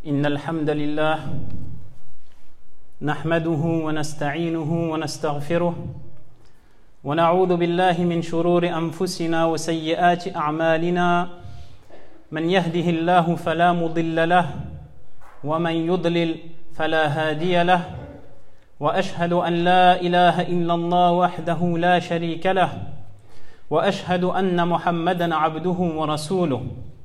إن الحمد لله نحمده ونستعينه ونستغفره ونعوذ بالله من شرور أنفسنا وسيئات أعمالنا من يهده الله فلا مضل له ومن يضلل فلا هادي له وأشهد أن لا إله إلا الله وحده لا شريك له وأشهد أن محمدًا عبده ورسوله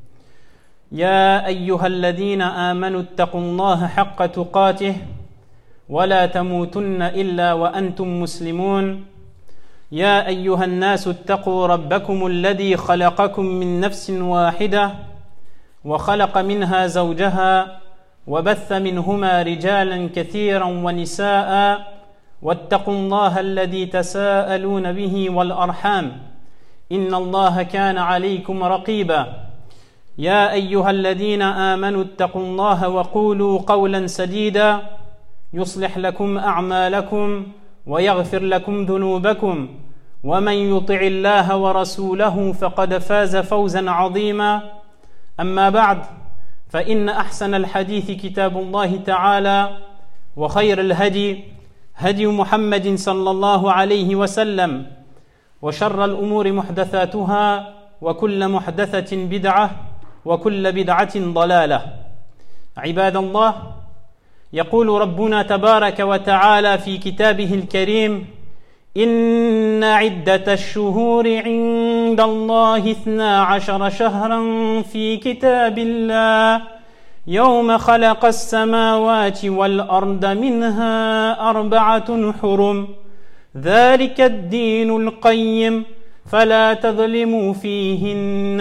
يا أيها الذين آمنوا اتقوا الله حق تقاته ولا تموتن إلا وأنتم مسلمون يا أيها الناس اتقوا ربكم الذي خلقكم من نفس واحدة وخلق منها زوجها وبث منهما رجالا كثيرا ونساء واتقوا الله الذي تساءلون به والأرحام إن الله كان عليكم رقيبا يا أيها الذين آمنوا اتقوا الله وقولوا قولا سديدا يصلح لكم أعمالكم ويغفر لكم ذنوبكم ومن يطع الله ورسوله فقد فاز فوزا عظيما أما بعد فإن أحسن الحديث كتاب الله تعالى وخير الهدي هدي محمد صلى الله عليه وسلم وشر الأمور محدثاتها وكل محدثة بدعة وكل بدعة ضلالة عباد الله يقول ربنا تبارك وتعالى في كتابه الكريم إن عدة الشهور عند الله 12 شهرا في كتاب الله يوم خلق السماوات والأرض منها 4 حرم ذلك الدين القيم فلا تظلموا فيهن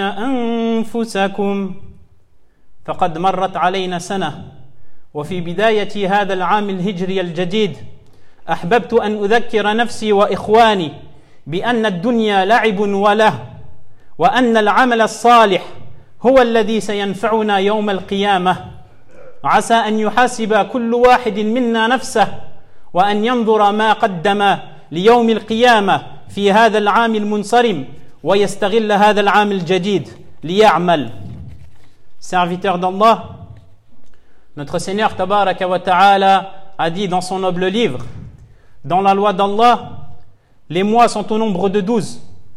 أنفسكم فقد مرت علينا سنة وفي بداية هذا العام الهجري الجديد أحببت أن أذكر نفسي وإخواني بأن الدنيا لعب وله وأن العمل الصالح هو الذي سينفعنا يوم القيامة عسى أن يحاسب كل واحد منا نفسه وأن ينظر ما قدم ليوم القيامة في هذا العام المنصرم ويستغل هذا العام الجديد ليعمل. Serviteur d'Allah, notre Seigneur Tabaraka wa Ta'ala a dit dans son noble livre: dans la loi d'Allah, les mois sont au nombre de 12.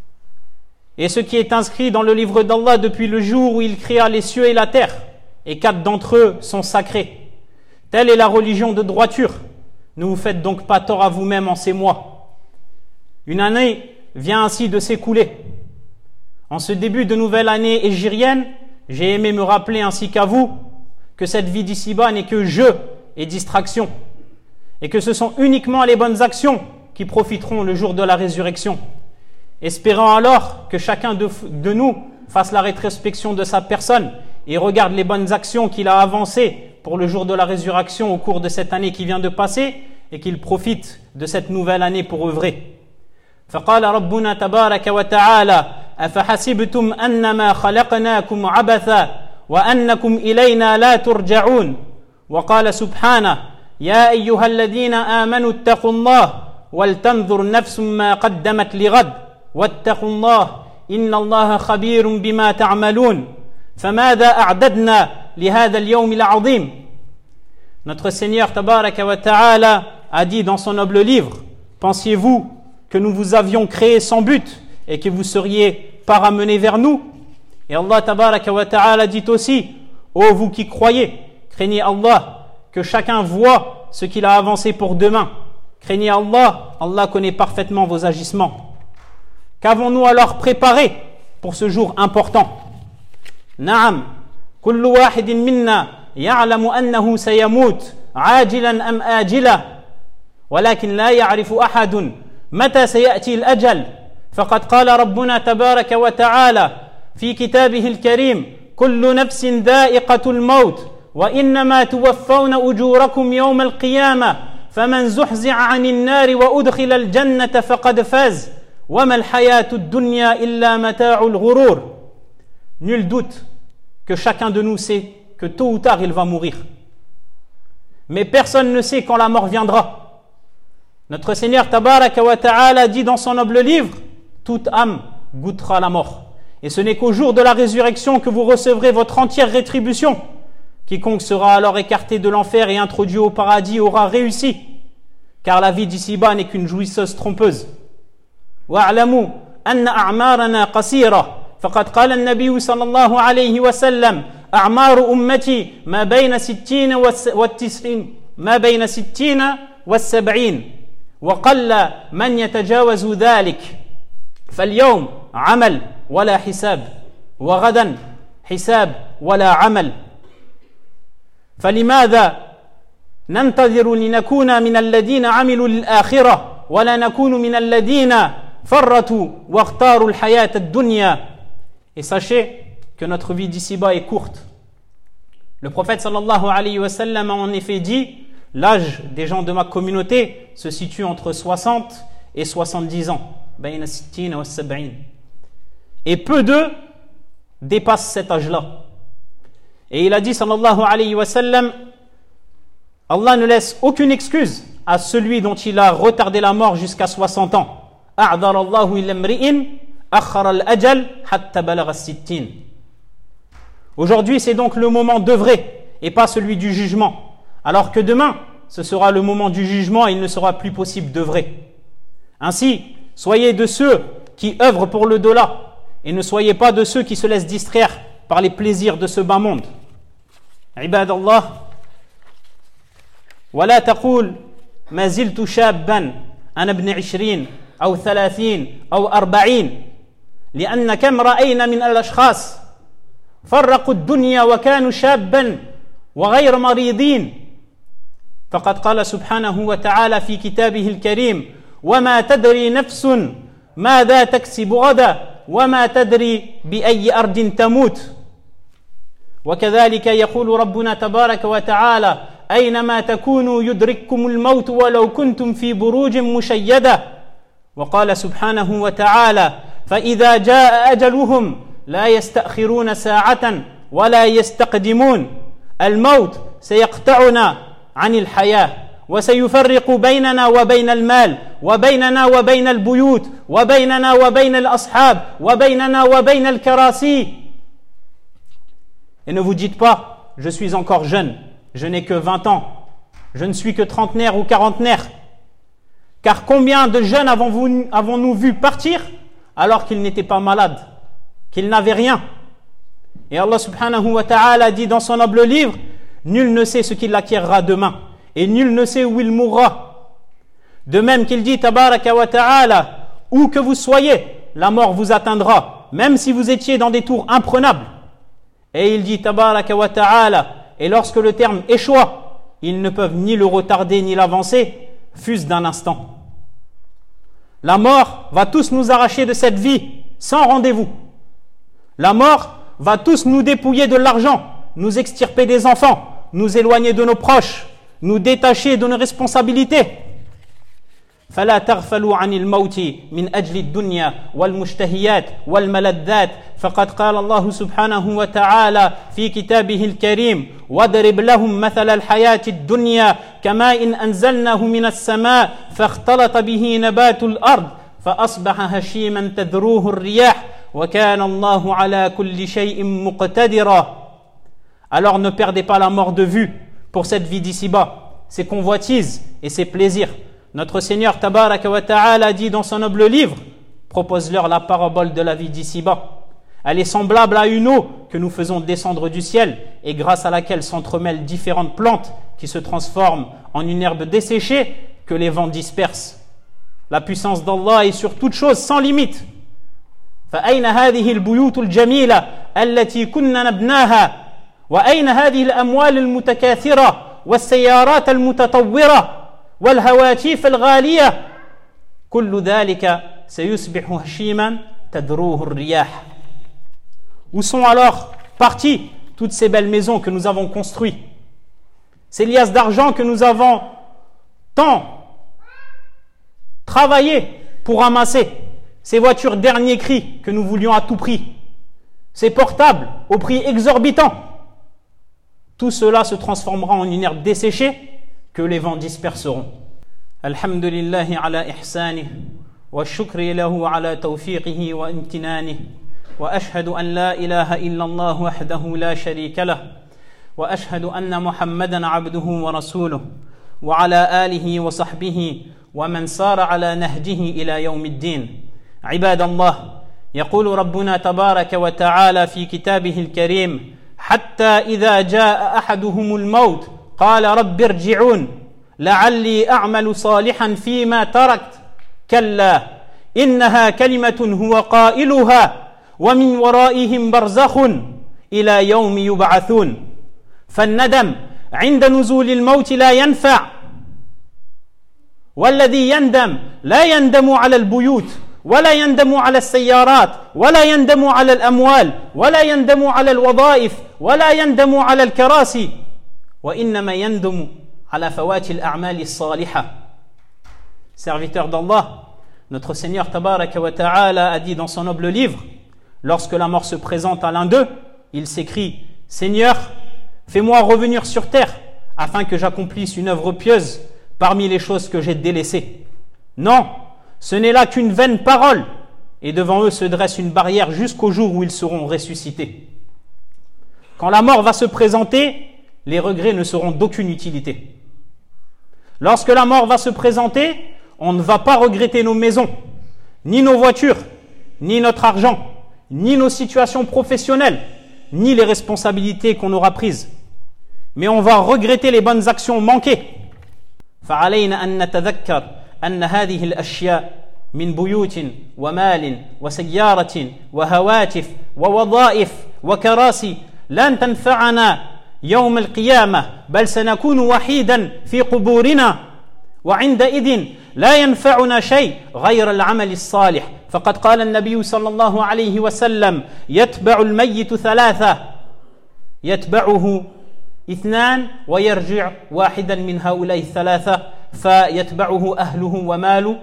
Et ce qui est inscrit dans le livre d'Allah depuis le jour où il créa les cieux et la terre, et 4 d'entre eux sont sacrés. Telle est la religion de droiture. Ne vous faites donc pas tort à vous-même en ces mois. Une année vient ainsi de s'écouler. En ce début de nouvelle année hégirienne, j'ai aimé me rappeler ainsi qu'à vous que cette vie d'ici-bas n'est que jeu et distraction, et que ce sont uniquement les bonnes actions qui profiteront le jour de la résurrection. Espérant alors que chacun de nous fasse la rétrospection de sa personne et regarde les bonnes actions qu'il a avancées pour le jour de la résurrection au cours de cette année qui vient de passer, et qu'il profite de cette nouvelle année pour œuvrer. فقال ربنا تبارك وتعالى أفحسبتم أنما خلقناكم عبثا وأنكم إلينا لا ترجعون وقال سبحانه يا أيها الذين آمنوا اتقوا الله ولتنظر نفس ما قدمت لغد واتقوا الله إن الله خبير بما تعملون فماذا أعددنا لهذا اليوم العظيم. Notre Seigneur Tabaraka wa Ta'ala a dit dans son noble livre: pensiez-vous que nous vous avions créé sans but et que vous seriez pas ramenés vers nous? Et Allah Tabaraka wa Ta'ala dit aussi: ô vous qui croyez, craignez Allah, que chacun voit ce qu'il a avancé pour demain. Craignez Allah, Allah connaît parfaitement vos agissements. Qu'avons-nous alors préparé pour ce jour important? Naam, kullu wahidin minna ya'lamu annahu sayamut ajilan am ajila, walakin la ya'rifu ahadun متى سيأتي الأجل فقد قال ربنا تبارك وتعالى في كتابه الكريم كل نفس ذائقة الموت وإنما توفون أجوركم يوم القيامة فمن زحزح عن النار وأدخل الجنة فقد فاز وما الحياة الدنيا إلا متاع الغرور. Nul doute que chacun de nous sait que tôt ou tard il va mourir, mais personne ne sait quand la mort viendra. Notre Seigneur Tabaraka wa Ta'ala dit dans son noble livre: toute âme goûtera la mort, et ce n'est qu'au jour de la résurrection que vous recevrez votre entière rétribution. Quiconque sera alors écarté de l'enfer et introduit au paradis aura réussi, car la vie d'ici-bas n'est qu'une jouisseuse trompeuse. وَاعْلَمُوا أَنَّ أَعْمَارَنَا قَصِيرَةٌ فقد قال النبي صلى الله عليه وسلم أعمار أمتي ما بين 60 والتسعين ما بين 60 والسبعين وقل من يتجاوز ذلك فاليوم عمل ولا حساب وغدا حساب ولا عمل فلماذا ننتظر لنكون من الذين عملوا للآخرة ولا نكون من الذين فرطوا واختاروا الحياة الدنيا. Et sachez que notre vie d'ici-bas est courte. Le prophète sallallahu alayhi wa sallam a en effet dit, l'âge des gens de ma communauté se situe entre 60 et 70 ans. Et peu d'eux dépassent cet âge-là. Et il a dit sallallahu alayhi wa sallam, Allah ne laisse aucune excuse à celui dont il a retardé la mort jusqu'à 60 ans. أعذر الله إلى امرئ أخر الأجل حتى بلغ الستين. Aujourd'hui, c'est donc le moment d'œuvrer et pas celui du jugement. Alors que demain, ce sera le moment du jugement et il ne sera plus possible d'œuvrer. Ainsi, soyez de ceux qui œuvrent pour le dollar et ne soyez pas de ceux qui se laissent distraire par les plaisirs de ce bas monde. Ibadallah, ولا تقول ما زلت شابا أنا ابن 20 أو 30 أو 40 لأن كم رأينا من الأشخاص فرقوا الدنيا وكانوا شابا وغير مريضين فقد قال سبحانه وتعالى في كتابه الكريم وما تدري نفس ماذا تكسب غدا وما تدري بأي أرض تموت وكذلك يقول ربنا تبارك وتعالى أينما تكونوا يدرككم الموت ولو كنتم في بروج مشيدة وقال سبحانه وتعالى فإذا جاء أجلهم لا يستأخرون ساعة ولا يستقدمون الموت سيقطعنا عن الحياة وسيفرق بيننا وبين المال وبيننا وبين البيوت وبيننا وبين الأصحاب وبيننا وبين الكراسي. Et ne vous dites pas, je suis encore jeune, je n'ai que 20 ans, je ne suis que trentenaire ou quarantenaire. Car combien de jeunes avons-nous vu partir alors qu'ils n'étaient pas malades, qu'ils n'avaient rien? Et Allah subhanahu wa ta'ala dit dans son noble livre, nul ne sait ce qu'il acquérera demain et nul ne sait où il mourra. De même qu'il dit tabaraka wa ta'ala, où que vous soyez, la mort vous atteindra, même si vous étiez dans des tours imprenables. Et il dit tabaraka wa ta'ala, et lorsque le terme échoua, ils ne peuvent ni le retarder ni l'avancer, fût-ce d'un instant. La mort va tous nous arracher de cette vie sans rendez-vous. La mort va tous nous dépouiller de l'argent, nous extirper des enfants, nous éloigner de nos proches, nous détacher de nos responsabilités. فلا تغفلوا عن الموت من أجل الدنيا والمشتهيات والملذات فقد قال الله سبحانه وتعالى في كتابه الكريم واضرب لهم مثل الحياة الدنيا كماء إن أنزلناه من السماء فاختلط به نبات الأرض فأصبح هشيما تذروه الرياح وكان الله على كل شيء مقتدرا. Alors ne perdez pas la mort de vue pour cette vie d'ici-bas, ses convoitises et ses plaisirs. Notre Seigneur Tabaraka wa Ta'ala dit dans son noble livre, propose-leur la parabole de la vie d'ici-bas. Elle est semblable à une eau que nous faisons descendre du ciel et grâce à laquelle s'entremêlent différentes plantes qui se transforment en une herbe desséchée que les vents dispersent. La puissance d'Allah est sur toute chose sans limite. فأين هذه البيوت الجميلة التي كنا نبناها وأين هذه الأموال المتكاثرة والسيارات المتطورة والهواتف الغالية كل ذلك سيصبح هشيما تذروه الرياح. Où sont alors parties toutes ces belles maisons que nous avons construites, ces liasses d'argent que nous avons tant travaillé pour ramasser, ces voitures dernier cri que nous voulions à tout prix, ces portables au prix exorbitant? Tout cela se transformera en une herbe desséchée que les vents disperseront. Alhamdulillahi ala ihsanih wa shukri lahu ala tawfiqihi wa imtinanih wa ashhadu an la ilaha illa Allah wahdahu la sharika lah وأشهد أن محمدا عبده ورسوله وعلى آله وصحبه ومن سار على نهجه إلى يوم الدين. عباد الله، يقول ربنا تبارك وتعالى في كتابه الكريم: حتى إذا جاء أحدهم الموت قال رب ارجعون لعلي أعمل صالحا فيما تركت كلا إنها كلمة هو قائلها ومن ورائهم برزخ إلى يوم يبعثون. فالندم عند نزول الموت لا ينفع، والذي يندم لا يندم على البيوت ولا يندم على السيارات ولا يندم على الأموال ولا يندم على الوظائف ولا يندم على الكراسي، وإنما يندم على فوات الأعمال الصالحة. Serviteur d'Allah, notre Seigneur Tabaraka wa Ta'ala a dit dans son noble livre, lorsque la mort se présente à l'un d'eux, il s'écrie: Seigneur, fais-moi revenir sur terre afin que j'accomplisse une œuvre pieuse parmi les choses que j'ai délaissées. Non, ce n'est là qu'une vaine parole, et devant eux se dresse une barrière jusqu'au jour où ils seront ressuscités. Quand la mort va se présenter, les regrets ne seront d'aucune utilité. Lorsque la mort va se présenter, on ne va pas regretter nos maisons, ni nos voitures, ni notre argent, ni nos situations professionnelles, ni les responsabilités qu'on aura prises. Mais on va regretter les bonnes actions manquées. فعلينا أن نتذكر أن هذه الأشياء من بيوت ومال وسيارة وهواتف ووظائف وكراسي لن تنفعنا يوم القيامة، بل سنكون وحيدا في قبورنا، وعندئذ لا ينفعنا شيء غير العمل الصالح. فقد قال النبي صلى الله عليه وسلم: يتبع الميت ثلاثة، يتبعه اثنان ويرجع واحدا من هؤلاء الثلاثة، فيتبعه أهله وماله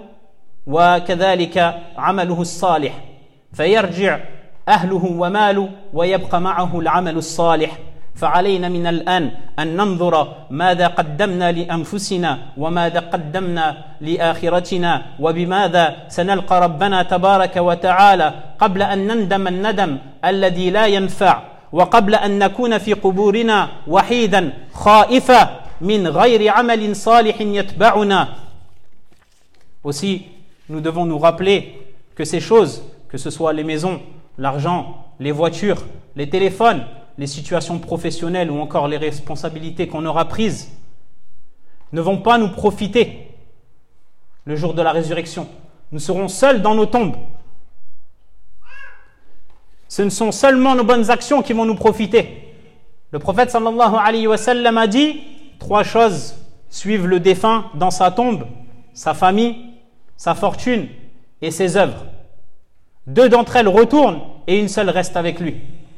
وكذلك عمله الصالح، فيرجع أهله وماله ويبقى معه العمل الصالح. فعلينا من الآن أن ننظر ماذا قدمنا لأنفسنا وماذا قدمنا لآخرتنا وبماذا سنلقى ربنا تبارك وتعالى قبل أن نندم الندم الذي لا ينفع، وقبل أن نكون في قبورنا وحيدا خائفا من غير عمل صالح يتبعنا. Aussi, nous devons nous rappeler que ces choses, que ce soit les maisons, l'argent, les voitures, les téléphones, les situations professionnelles ou encore les responsabilités qu'on aura prises, ne vont pas nous profiter le jour de la résurrection. Nous serons seuls dans nos tombes. Ce ne sont seulement nos bonnes actions qui vont nous profiter. Le prophète sallallahu alayhi wa sallam a dit: 3 choses suivent le défunt dans sa tombe: sa famille, sa fortune et ses œuvres. 2 d'entre elles retournent et une seule reste avec lui.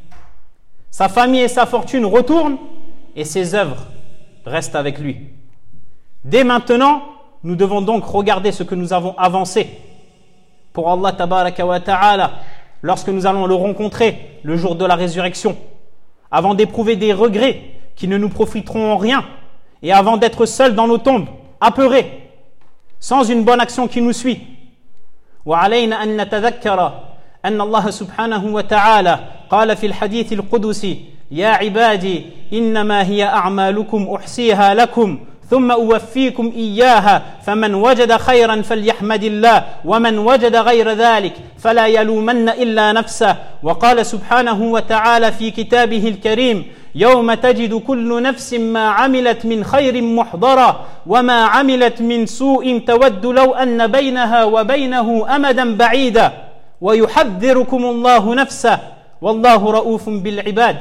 Sa famille et sa fortune retournent et ses œuvres restent avec lui. Dès maintenant, nous devons donc regarder ce que nous avons avancé pour Allah tabaraka wa ta'ala lorsque nous allons le rencontrer le jour de la résurrection, avant d'éprouver des regrets qui ne nous profiteront en rien et avant d'être seuls dans nos tombes, apeurés, sans une bonne action qui nous suit. وعلينا أن نتذكر أن الله سبحانه وتعالى قال في الحديث القدسي: يا عبادي إنما هي أعمالكم أحصيها لكم ثم أوفيكم إياها فمن وجد خيرا فليحمد الله ومن وجد غير ذلك فلا يلومن إلا نفسه. وقال سبحانه وتعالى في كتابه الكريم: يوم تجد كل نفس ما عملت من خير محضرا وما عملت من سوء تود لو أن بينها وبينه أمدا بعيدا ويحذركم الله نفسه والله رؤوف بالعباد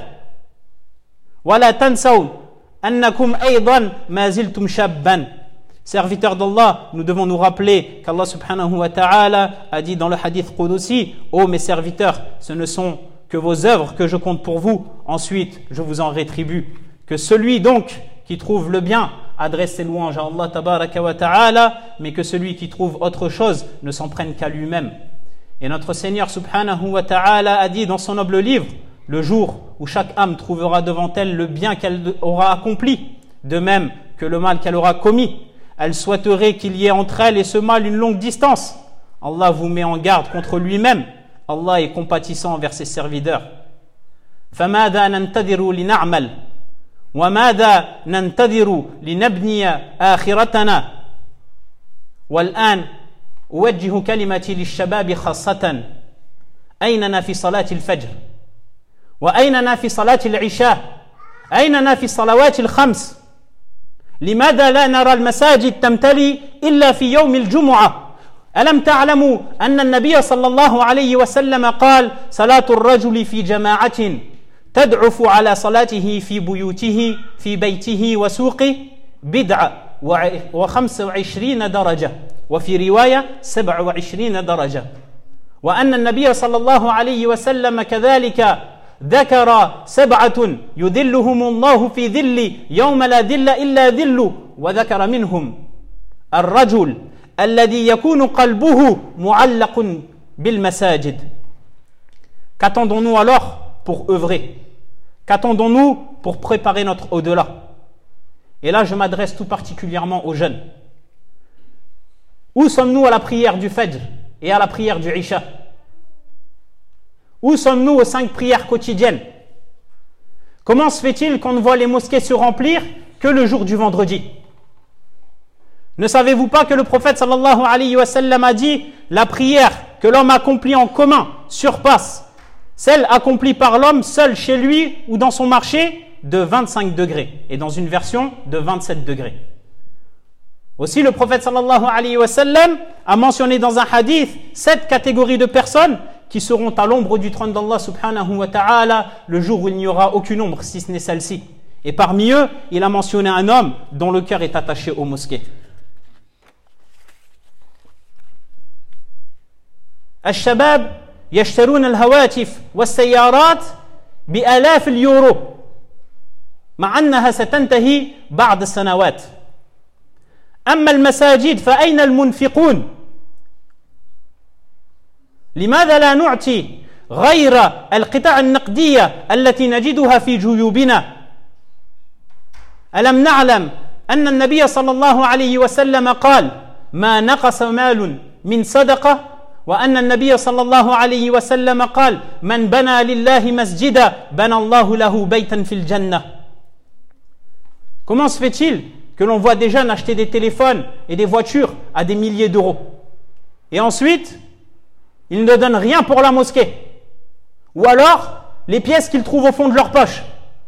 ولا تنسوا أنكم أيضا ما زلتم شابا. Serviteurs d'Allah, nous devons nous rappeler qu'Allah subhanahu wa ta'ala a dit dans le hadith Qudusi: ô mes serviteurs, ce ne sont que vos œuvres que je compte pour vous, ensuite je vous en rétribue. Que celui donc qui trouve le bien adresse ses louanges à Allah tabaraka wa ta'ala, mais que celui qui trouve autre chose ne s'en prenne qu'à lui-même. Et notre Seigneur subhanahu wa ta'ala a dit dans son noble livre: le jour où chaque âme trouvera devant elle le bien qu'elle aura accompli, de même que le mal qu'elle aura commis, elle souhaiterait qu'il y ait entre elle et ce mal une longue distance. Allah vous met en garde contre lui-même. Allah est compatissant envers ses serviteurs. فَمَاذَا نَنْتَظِرُ لِنَعْمَلْ وماذا ننتظر لنبني آخرتنا والآن أوجه كلمتي للشباب خاصة أيننا في صلاة الفجر وأيننا في صلاة العشاء أيننا في الصلوات الخمس لماذا لا نرى المساجد تمتلي إلا في يوم الجمعة ألم تعلموا أن النبي صلى الله عليه وسلم قال صلاة الرجل في جماعة تدعف على صلاته في بيوته في بيته وسوقه بدعة و25 درجة وفي رواية 27 درجة وأن النبي صلى الله عليه وسلم كذلك ذكر 7 يذلهم الله في ذل يوم لا ذل إلا ذل وذكر منهم الرجل الذي يكون قلبه معلق بالمساجد. Qu'attendons-nous alors pour œuvrer? Qu'attendons-nous pour préparer notre au-delà? Et là, je m'adresse tout particulièrement aux jeunes. Où sommes-nous à la prière du Fajr et à la prière du Isha? Où sommes-nous aux 5 prières quotidiennes? Comment se fait-il qu'on ne voit les mosquées se remplir que le jour du vendredi? Ne savez-vous pas que le prophète sallallahu alayhi wa sallam a dit la prière que l'homme accomplit en commun surpasse celle accomplie par l'homme seul chez lui ou dans son marché de 25 degrés et dans une version de 27 degrés. Aussi le prophète sallallahu alayhi wa sallam a mentionné dans un hadith 7 catégories de personnes qui seront à l'ombre du trône d'Allah subhanahu wa ta'ala le jour où il n'y aura aucune ombre si ce n'est celle-ci. Et parmi eux, il a mentionné un homme dont le cœur est attaché aux mosquées. الشباب يشترون الهواتف والسيارات بآلاف اليورو مع أنها ستنتهي بعد السنوات. أما المساجد فأين المنفقون؟ لماذا لا نعطي غير القطع النقدية التي نجدها في جيوبنا؟ ألم نعلم أن النبي صلى الله عليه وسلم قال ما نقص مال من صدقة وأن النبي صلى الله عليه وسلم قال من بنى لله مسجدا بنى الله له بيتا في الجنة. Comment se fait-il que l'on voit des jeunes acheter des téléphones et des voitures à des milliers d'euros et ensuite ils ne donnent rien pour la mosquée ou alors les pièces qu'ils trouvent au fond de leur poche?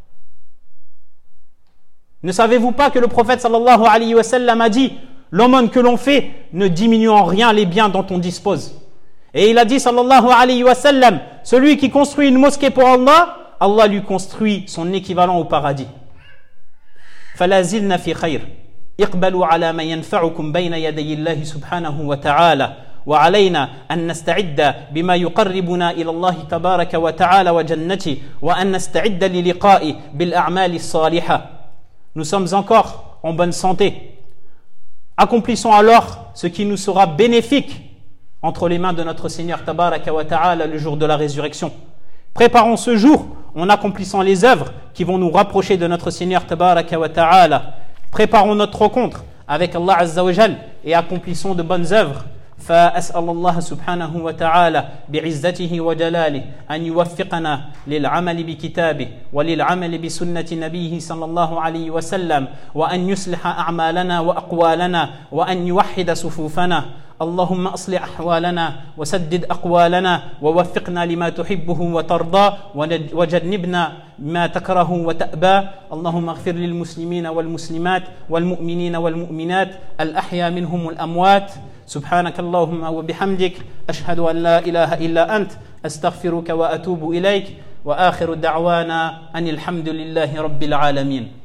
Ne savez-vous pas que le prophète sallallahu alayhi wa sallam a dit l'aumône que l'on fait ne diminue en rien les biens dont on dispose? Et il a dit sallallahu alayhi wa sallam celui qui construit une mosquée pour Allah, Allah lui construit son équivalent au paradis. فلا زلنا في خير اقبلوا على ما ينفعكم بين يدي الله سبحانه وتعالى وعلينا أن نستعد بما يقربنا إلى الله تبارك وتعالى وجنته وأن نستعد للقاء بالأعمال الصالحة. Nous sommes encore en bonne santé. Accomplissons alors ce qui nous sera bénéfique entre les mains de notre Seigneur tabaraka wa ta'ala le jour de la résurrection. Préparons ce jour en accomplissant les œuvres qui vont nous rapprocher de notre Seigneur tabaraka wa ta'ala. Préparons notre rencontre avec Allah azza wa jal et accomplissons de bonnes œuvres. فأسأل الله سبحانه وتعالى بعزته وجلاله أن يوفقنا للعمل بكتابه وللعمل بسنة نبيه صلى الله عليه وسلم وأن يصلح أعمالنا وأقوالنا وأن يوحد صفوفنا. اللهم أصلح أحوالنا وسدد أقوالنا ووفقنا لما تحبه وترضى وجنبنا ما تكره وتأبى. اللهم اغفر للمسلمين والمسلمات والمؤمنين والمؤمنات الأحياء منهم والأموات. سبحانك اللهم وبحمدك أشهد أن لا إله إلا أنت أستغفرك وأتوب إليك وآخر دعوانا أن الحمد لله رب العالمين.